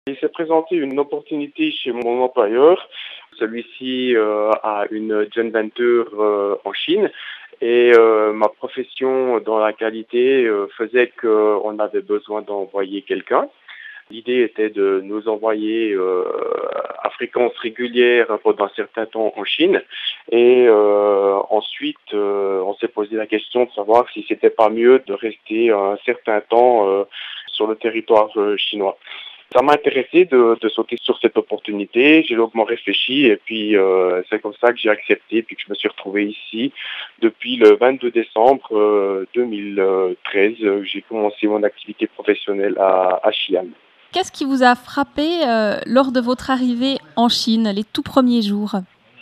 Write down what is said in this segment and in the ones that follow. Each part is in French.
Il s'est présenté une opportunité chez mon employeur. Celui-ci a une joint venture en Chine et ma profession dans la qualité faisait qu'on avait besoin d'envoyer quelqu'un. L'idée était de nous envoyer à fréquence régulière pendant un certain temps en Chine et ensuite on s'est posé la question de savoir si c'était pas mieux de rester un certain temps sur le territoire chinois. Ça m'a intéressé de sauter sur cette opportunité. J'ai longuement réfléchi et puis c'est comme ça que j'ai accepté puis que je me suis retrouvé ici depuis le 22 décembre 2013. J'ai commencé mon activité professionnelle à Xi'an. Qu'est-ce qui vous a frappé lors de votre arrivée en Chine, les tout premiers jours?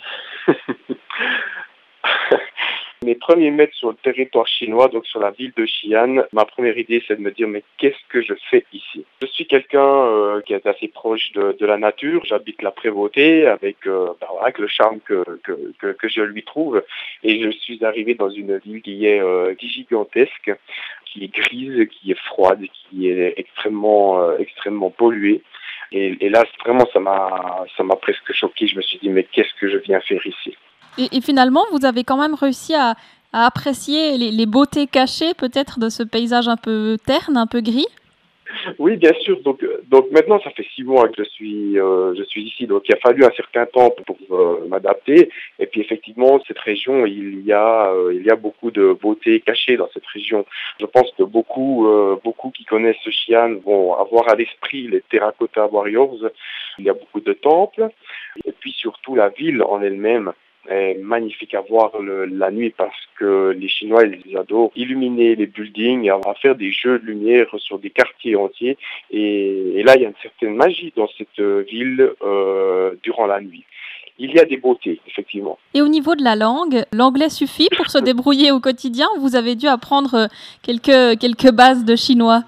Mes premiers mètres sur le territoire chinois, donc sur la ville de Xi'an, ma première idée c'est de me dire mais qu'est-ce que je fais ici? Je suis quelqu'un qui est assez proche de la nature, j'habite la Prévôté avec, avec le charme que je lui trouve et je suis arrivé dans une ville qui est gigantesque, qui est grise, qui est froide, qui est extrêmement polluée. Et là vraiment ça m'a presque choqué, je me suis dit mais qu'est-ce que je viens faire ici? Et finalement, vous avez quand même réussi à apprécier les beautés cachées peut-être de ce paysage un peu terne, un peu gris? Oui, bien sûr. Donc maintenant, ça fait 6 mois que je suis ici. Donc il a fallu un certain temps pour m'adapter. Et puis effectivement, cette région, il y a beaucoup de beauté cachée dans cette région. Je pense que beaucoup qui connaissent Xi'an vont avoir à l'esprit les Terracotta Warriors. Il y a beaucoup de temples. Et puis surtout la ville en elle-même est magnifique à voir la nuit parce que les Chinois ils adorent illuminer les buildings, à faire des jeux de lumière sur des quartiers entiers et là il y a une certaine magie dans cette ville durant la nuit. Il y a des beautés, effectivement. Et au niveau de la langue, l'anglais suffit pour se débrouiller au quotidien ou vous avez dû apprendre quelques bases de chinois?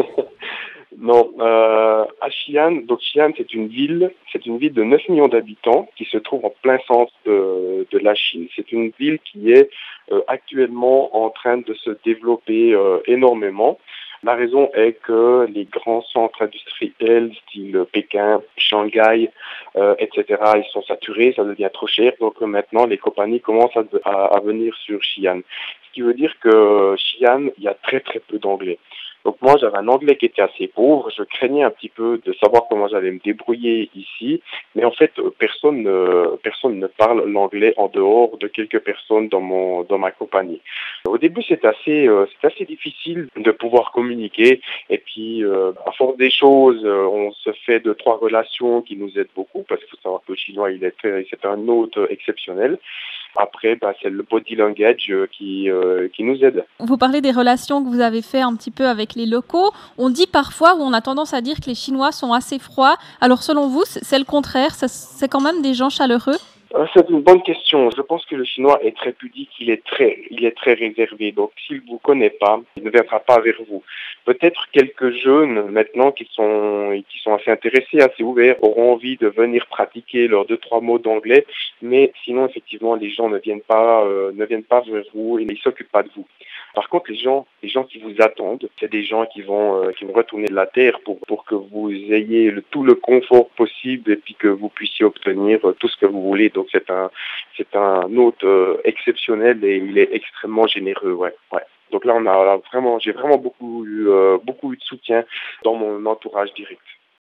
Non, à Xi'an, donc Xi'an c'est une ville de 9 millions d'habitants qui se trouve en plein centre de la Chine. C'est une ville qui est actuellement en train de se développer énormément. La raison est que les grands centres industriels, style Pékin, Shanghai, etc., ils sont saturés, ça devient trop cher. Donc maintenant, les compagnies commencent à venir sur Xi'an. Ce qui veut dire que Xi'an, il y a très très peu d'anglais. Donc moi, j'avais un anglais qui était assez pauvre. Je craignais un petit peu de savoir comment j'allais me débrouiller ici. Mais en fait, personne ne parle l'anglais en dehors de quelques personnes dans ma compagnie. Au début, c'est assez difficile de pouvoir communiquer. Et puis, à force des choses, on se fait 2, 3 relations qui nous aident beaucoup parce qu'il faut savoir que le chinois, c'est un hôte exceptionnel. Après, c'est le body language qui nous aide. Vous parlez des relations que vous avez fait un petit peu avec les locaux. On dit parfois, ou on a tendance à dire que les Chinois sont assez froids. Alors selon vous, c'est le contraire, c'est quand même des gens chaleureux? C'est une bonne question. Je pense que le chinois est très pudique, il est très réservé. Donc, s'il vous connaît pas, il ne viendra pas vers vous. Peut-être quelques jeunes maintenant qui sont assez intéressés, assez ouverts, auront envie de venir pratiquer leurs 2, 3 mots d'anglais. Mais sinon, effectivement, les gens ne viennent pas vers vous et ne s'occupent pas de vous. Par contre, les gens qui vous attendent, c'est des gens qui vont retourner de la terre pour que vous ayez tout le confort possible et puis que vous puissiez obtenir tout ce que vous voulez. Donc c'est un hôte exceptionnel et il est extrêmement généreux, ouais, ouais. Donc là j'ai vraiment beaucoup eu de soutien dans mon entourage direct.